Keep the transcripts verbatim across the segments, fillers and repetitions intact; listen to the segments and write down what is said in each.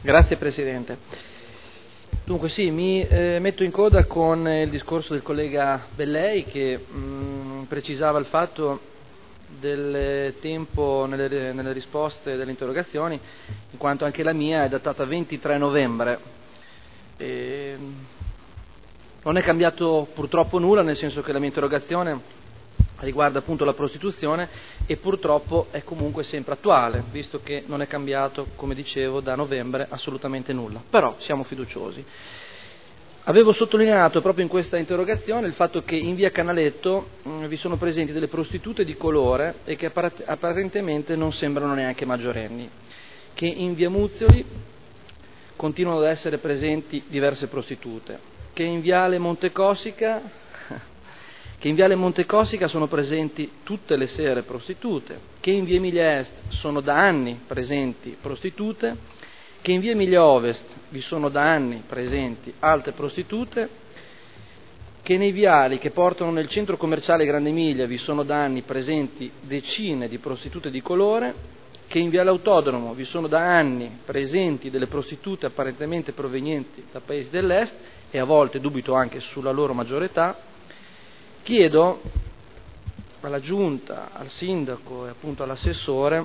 Grazie Presidente. Dunque sì, mi eh, metto in coda con il discorso del collega Bellei che mh, precisava il fatto del tempo nelle, nelle risposte delle interrogazioni, in quanto anche la mia è datata ventitré novembre. E non è cambiato purtroppo nulla, nel senso che la mia interrogazione riguarda appunto la prostituzione e purtroppo è comunque sempre attuale, visto che non è cambiato, come dicevo, da novembre assolutamente nulla. Però siamo fiduciosi. Avevo sottolineato proprio in questa interrogazione il fatto che in via Canaletto mh, vi sono presenti delle prostitute di colore e che appar- apparentemente non sembrano neanche maggiorenni, che in via Muzioli continuano ad essere presenti diverse prostitute, che in viale Montecosica che in viale Montecosica sono presenti tutte le sere prostitute, che in via Emilia Est sono da anni presenti prostitute, che in via Emilia Ovest vi sono da anni presenti altre prostitute, che nei viali che portano nel centro commerciale Grande Emilia vi sono da anni presenti decine di prostitute di colore, che in viale Autodromo vi sono da anni presenti delle prostitute apparentemente provenienti da paesi dell'est e a volte dubito anche sulla loro maggiore età. Chiedo alla Giunta, al Sindaco e appunto all'assessore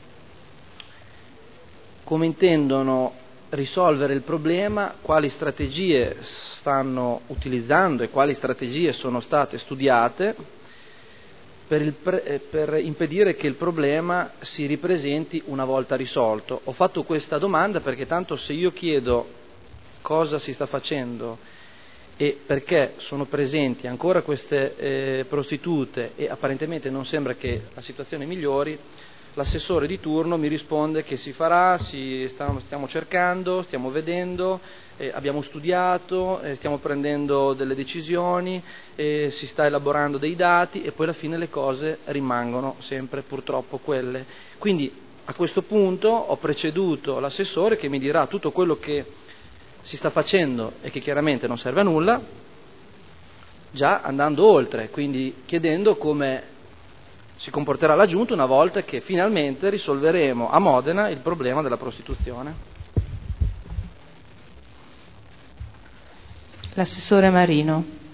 come intendono risolvere il problema, quali strategie stanno utilizzando e quali strategie sono state studiate per, il pre- per impedire che il problema si ripresenti una volta risolto. Ho fatto questa domanda perché tanto se io chiedo cosa si sta facendo e perché sono presenti ancora queste eh, prostitute e apparentemente non sembra che la situazione migliori, l'assessore di turno mi risponde che si farà, si stiamo, stiamo cercando, stiamo vedendo, eh, abbiamo studiato, eh, stiamo prendendo delle decisioni, eh, si sta elaborando dei dati e poi alla fine le cose rimangono sempre purtroppo quelle. Quindi a questo punto ho preceduto l'assessore che mi dirà tutto quello che si sta facendo e che chiaramente non serve a nulla, già andando oltre, quindi chiedendo come si comporterà la Giunta una volta che finalmente risolveremo a Modena il problema della prostituzione. L'assessore Marino.